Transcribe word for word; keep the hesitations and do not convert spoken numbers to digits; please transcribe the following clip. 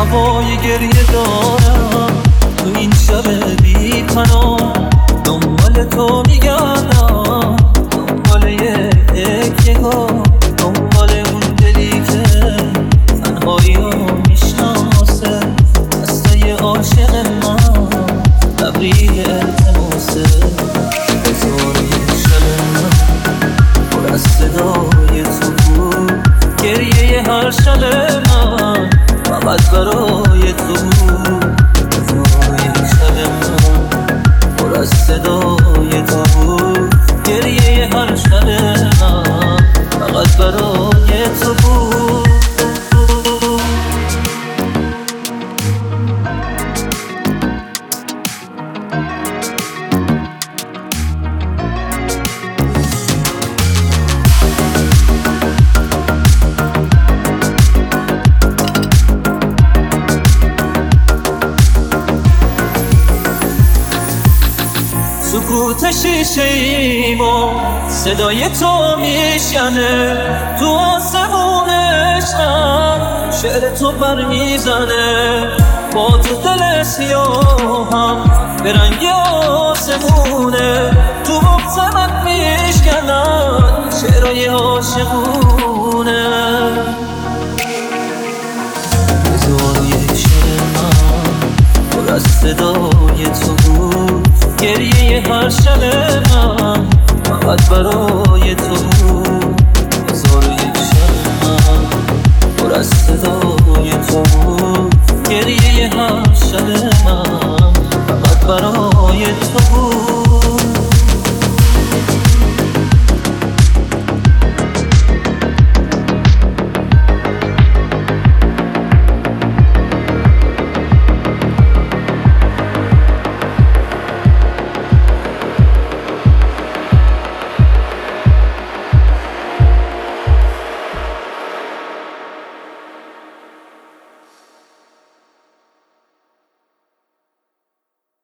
هوای گریه دارم تو این شب بی پناه، دنبال تو میگردم، دنبال یک نگاه، دنبال اون دلی که تنهایی رو میشناسه، دسته عاشق من تبریل التماسه. هزار یک شب من پر از صدای تو بود، گریه هر شب من فقط برای تو بود. هزار یک شب من پر از صدای تو بود، گریه هر شب من فقط برای تو بود. سکوت شیشه ایما صدای تو میشنه، تو آسمون عشقم شعر تو بر میزنه، با تو دل سیاهم به رنگ آسمونه، تو مغز من میشکنن شعرهای عاشقونه. هزار و یک شب من پر از صدای تو بود، گریه هر شب من فقط برای تو.